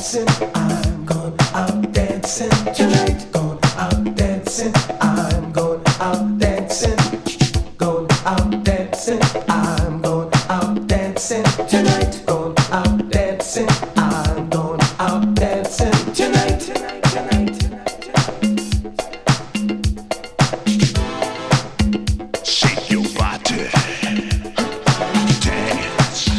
dancing, I'm going out dancing tonight. Going out dancing, I'm going out dancing. Going out dancing, I'm going out dancing tonight. Going out dancing, I'm going out dancing tonight. Shake your body, dance.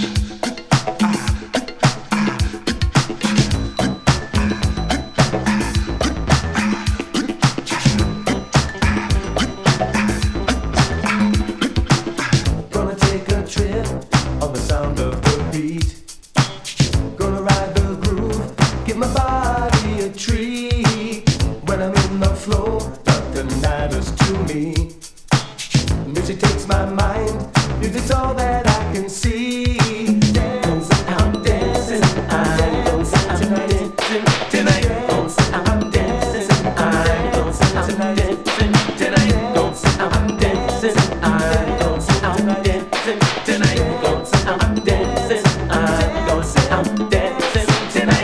Gonna take a trip on the sound of the beat. Gonna ride the groove, give my body a treat. When I'm in the flow, nothing matters to me. Music takes my mind, music's all that I can see. Dancing, I'm dancing, I'm dancing tonight. Tonight, I'm dancing, I'm dancing tonight. Tonight, I'm dancing, I'm dancing tonight. I'm dancing, I'm dancing tonight.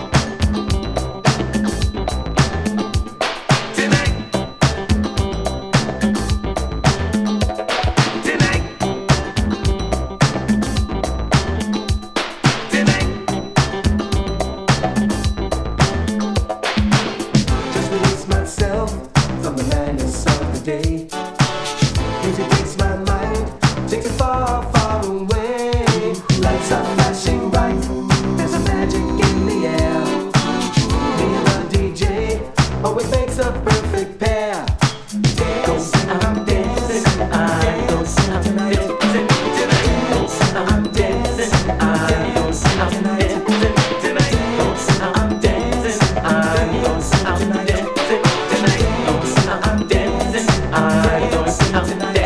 Just release myself from the madness of the day. Music takes my mind, takes it far, far away. Lights are flashing bright, there's a magic in the air. Me and the DJ always makes a perfect pair. Dancing, I'm dancing, I'm dancing tonight. I'm dancing, I'm dancing tonight. I'm dancing, I'm dancing tonight. I'm dancing, I'm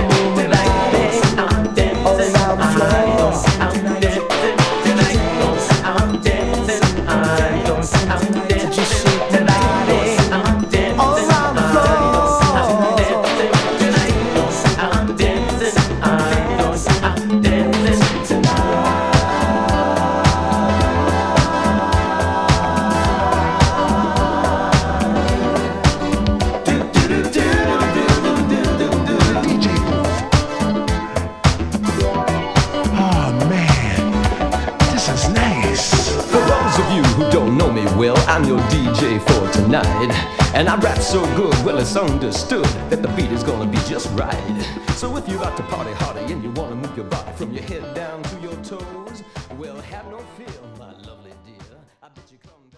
Don't know me well, I'm your DJ for tonight. And I rap so good, well it's understood that the beat is gonna be just right. So if you like to party hardy and you wanna move your body from your head down to your toes, well have no fear, my lovely dear, I bet you come